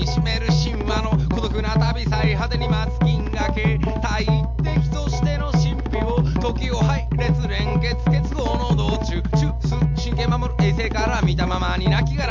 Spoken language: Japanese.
みしめる神話の孤独な旅、最果てに待つ銀河系、大敵としての神秘を、時を配列連結結合の道中、中枢神経守る衛星から見たままに泣きが